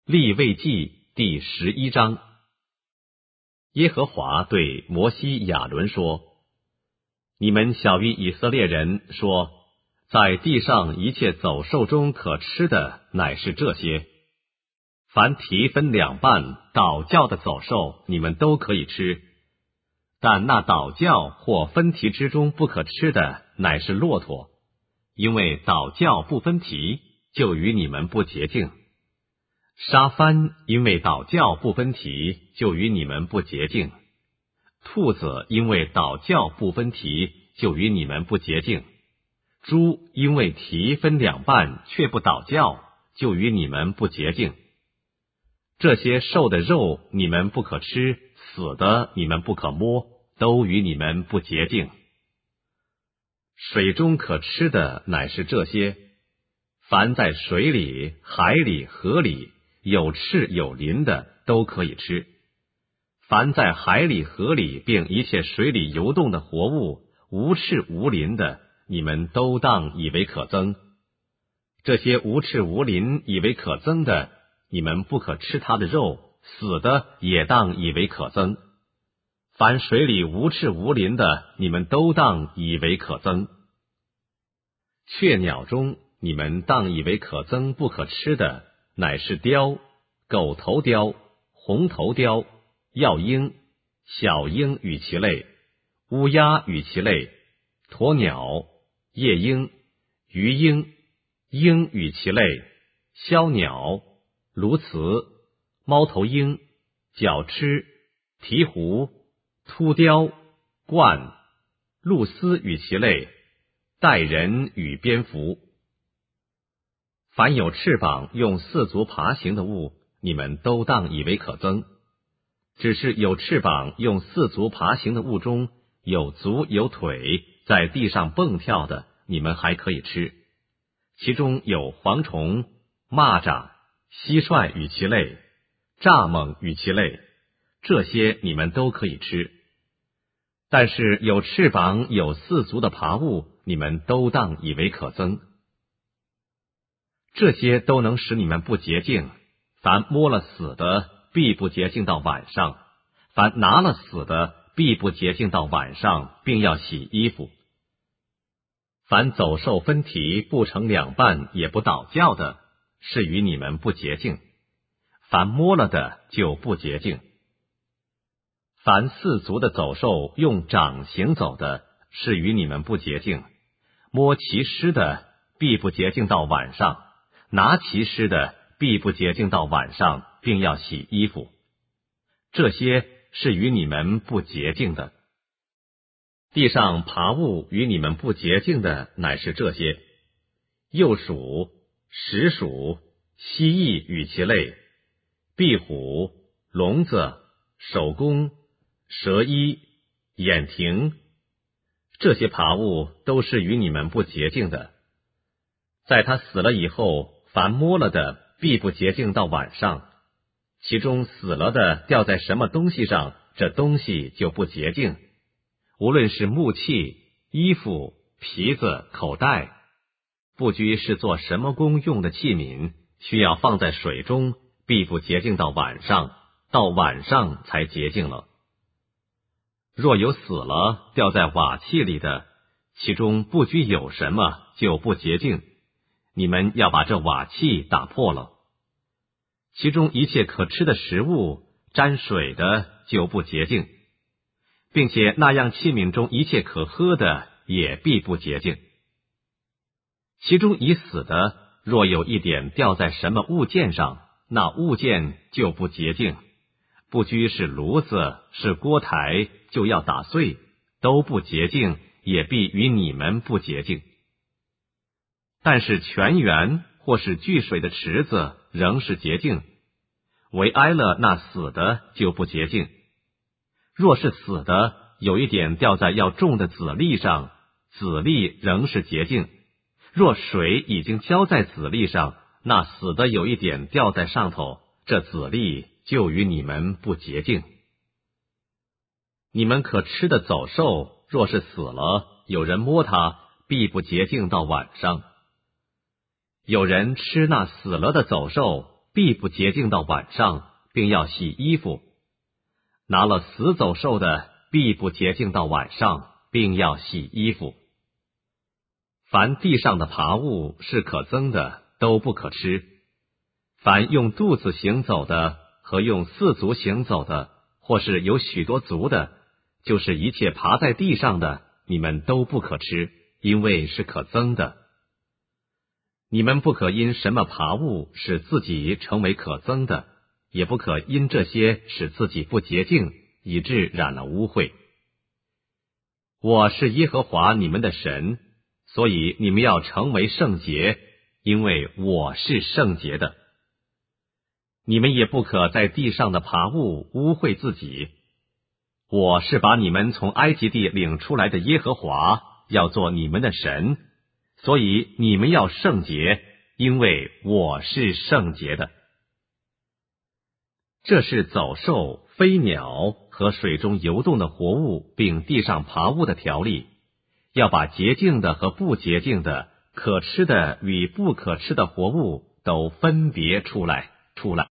利未记第11章。耶和华对摩西、亚伦说：你们晓谕以色列人说，在地上一切走兽中可吃的，乃是这些。凡蹄分两半倒教的走兽，你们都可以吃，但那倒教或分蹄之中不可吃的，乃是骆驼，因为倒教不分蹄，就与你们不洁净。沙番因为倒教不分蹄，就与你们不洁净。兔子因为倒教不分蹄，就与你们不洁净。猪因为蹄分两半却不倒教，就与你们不洁净。这些兽的肉你们不可吃，死的你们不可摸，都与你们不洁净。水中可吃的乃是这些：凡在水里、海里、河里有翅有鳞的，都可以吃。凡在海里、河里并一切水里游动的活物，无翅无鳞的，你们都当以为可憎。这些无翅无鳞以为可憎的，你们不可吃它的肉，死的也当以为可憎。凡水里无翅无鳞的，你们都当以为可憎。雀鸟中你们当以为可憎不可吃的，乃是雕、狗头雕、红头雕、药鹰、小鹰与其类、乌鸦与其类、鸵鸟、夜鹰、鱼鹰、鹰与其类、枭鸟、鸬鹚、猫头鹰、角鸱、鹈鹕、秃雕、鹳、鹭鸶与其类、带人与蝙蝠。凡有翅膀用四足爬行的物，你们都当以为可憎。只是有翅膀用四足爬行的物中，有足有腿在地上蹦跳的，你们还可以吃。其中有蝗虫、蚂蚱、蟋蟀与其类、蚱蜢与其类，这些你们都可以吃。但是有翅膀有四足的爬物，你们都当以为可憎。这些都能使你们不洁净。凡摸了死的，必不洁净到晚上；凡拿了死的，必不洁净到晚上，并要洗衣服。凡走兽分蹄不成两半也不倒教的，是与你们不洁净；凡摸了的就不洁净。凡四足的走兽用掌行走的，是与你们不洁净；摸其尸的，必不洁净到晚上；拿其尸的，必不洁净到晚上，并要洗衣服。这些是与你们不洁净的。地上爬物与你们不洁净的，乃是这些：鼬鼠、石鼠、蜥蜴与其类、壁虎、聋子、守宫、蛇衣、眼蜓。这些爬物都是与你们不洁净的。在它死了以后，凡摸了的，必不洁净到晚上。其中死了的掉在什么东西上，这东西就不洁净。无论是木器、衣服、皮子、口袋，不拘是做什么功用的器皿，需要放在水中，必不洁净到晚上，到晚上才洁净了。若有死了掉在瓦器里的，其中不拘有什么，就不洁净。你们要把这瓦器打破了。其中一切可吃的食物沾水的就不洁净，并且那样器皿中一切可喝的也必不洁净。其中已死的，若有一点掉在什么物件上，那物件就不洁净，不拘是炉子是锅台，就要打碎，都不洁净，也必与你们不洁净。但是泉源或是聚水的池子仍是洁净，唯挨了那死的就不洁净。若是死的有一点掉在要种的籽粒上，籽粒仍是洁净；若水已经浇在籽粒上，那死的有一点掉在上头，这籽粒就与你们不洁净。你们可吃的走兽，若是死了，有人摸它，必不洁净到晚上。有人吃那死了的走兽， 必不洁净到晚上，并要洗衣服；拿了死走兽的，必不洁净到晚上，并要洗衣服。凡地上的爬物是可憎的，都不可吃。凡用肚子行走的和用四足行走的，或是有许多足的，就是一切爬在地上的，你们都不可吃，因为是可憎的。你们不可因什么爬物使自己成为可憎的，也不可因这些使自己不洁净，以致染了污秽。我是耶和华你们的神，所以你们要成为圣洁，因为我是圣洁的。你们也不可在地上的爬物污秽自己。我是把你们从埃及地领出来的耶和华，要做你们的神，所以你们要圣洁，因为我是圣洁的。这是走兽、飞鸟和水中游动的活物，并地上爬物的条例，要把洁净的和不洁净的、可吃的与不可吃的活物都分别出来。